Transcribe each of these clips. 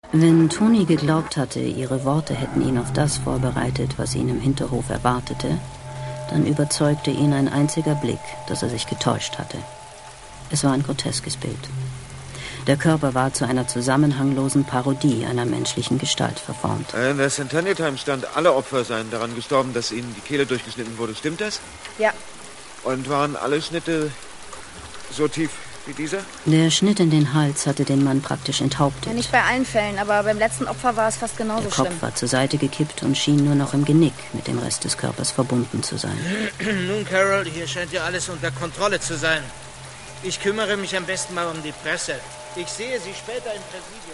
Wenn Toni geglaubt hatte, ihre Worte hätten ihn auf das vorbereitet, was ihn im Hinterhof erwartete, dann überzeugte ihn ein einziger Blick, dass er sich getäuscht hatte. Es war ein groteskes Bild. Der Körper war zu einer zusammenhanglosen Parodie einer menschlichen Gestalt verformt. In der Centennial Times stand, alle Opfer seien daran gestorben, dass ihnen die Kehle durchgeschnitten wurde. Stimmt das? Ja. Und waren alle Schnitte so tief wie dieser? Der Schnitt in den Hals hatte den Mann praktisch enthauptet. Ja, nicht bei allen Fällen, aber beim letzten Opfer war es fast genauso Der Kopf schlimm. war zur Seite gekippt und schien nur noch im Genick mit dem Rest des Körpers verbunden zu sein. Nun, Carol, hier scheint ja alles unter Kontrolle zu sein. Ich kümmere mich am besten mal um die Presse. Ich sehe Sie später im Präsidium.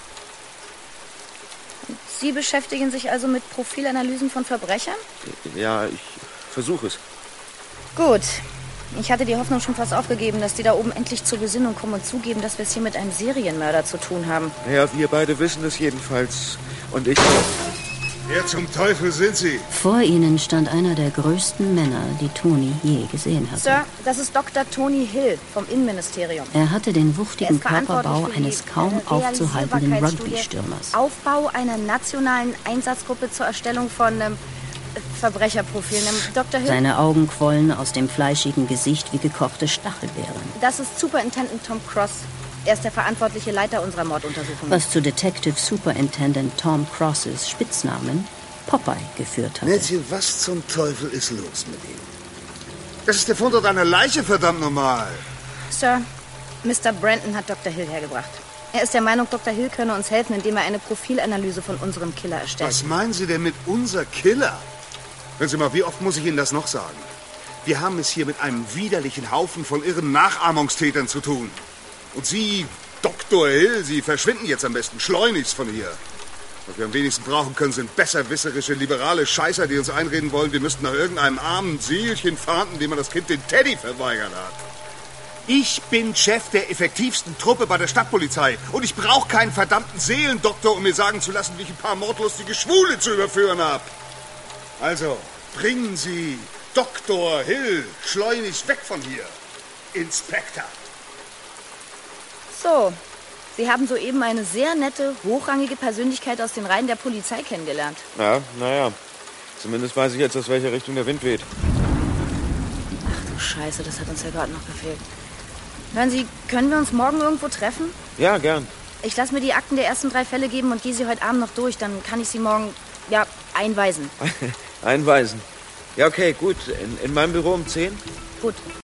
Sie beschäftigen sich also mit Profilanalysen von Verbrechern? Ja, ich versuche es. Gut. Ich hatte die Hoffnung schon fast aufgegeben, dass die da oben endlich zur Besinnung kommen und zugeben, dass wir es hier mit einem Serienmörder zu tun haben. Ja, wir beide wissen es jedenfalls. Und ich... Wer zum Teufel sind Sie? Vor ihnen stand einer der größten Männer, die Toni je gesehen hatte. Sir, das ist Dr. Tony Hill vom Innenministerium. Er hatte den Er wuchtigen ist verantwortlich Körperbau für die eines kaum aufzuhaltenden Realisierbarkeitsstudie, Rugby-Stürmers. Aufbau einer nationalen Einsatzgruppe zur Erstellung von Verbrecherprofilen. Dr. Hill, Seine Augen quollen aus dem fleischigen Gesicht wie gekochte Stachelbeeren. das ist Superintendent Tom Cross. Er ist der verantwortliche Leiter unserer Morduntersuchung. Was zu Detective Superintendent Tom Crosses Spitznamen Popeye geführt hatte. Mädchen, was zum Teufel ist los mit ihm? Das ist der Fundort einer Leiche, verdammt normal. Sir, Mr. Brandon hat Dr. Hill hergebracht. Er ist der Meinung, Dr. Hill könne uns helfen, indem er eine Profilanalyse von unserem Killer erstellt. Was meinen Sie denn mit unser Killer? Hören Sie mal, wie oft muss ich Ihnen das noch sagen? Wir haben es hier mit einem widerlichen Haufen von irren Nachahmungstätern zu tun. Und Sie, Dr. Hill, Sie verschwinden jetzt am besten schleunigst von hier. Was wir am wenigsten brauchen können, sind besserwisserische, liberale Scheißer, die uns einreden wollen, wir müssten nach irgendeinem armen Seelchen fahnden, dem man das Kind den Teddy verweigert hat. Ich bin Chef der effektivsten Truppe bei der Stadtpolizei. Und ich brauche keinen verdammten Seelendoktor, um mir sagen zu lassen, wie ich ein paar mordlustige Schwule zu überführen habe. Also, bringen Sie Dr. Hill schleunigst weg von hier. Inspektor. So, Sie haben soeben eine sehr nette, hochrangige Persönlichkeit aus den Reihen der Polizei kennengelernt. Ja, naja. Zumindest weiß ich jetzt, aus welcher Richtung der Wind weht. Ach du Scheiße, das hat uns ja gerade noch gefehlt. Hören Sie, können wir uns morgen irgendwo treffen? Ja, gern. Ich lasse mir die Akten der ersten 3 Fälle geben und gehe sie heute Abend noch durch. Dann kann ich sie morgen, einweisen. Einweisen. Ja, okay, gut. In meinem Büro um 10? Gut.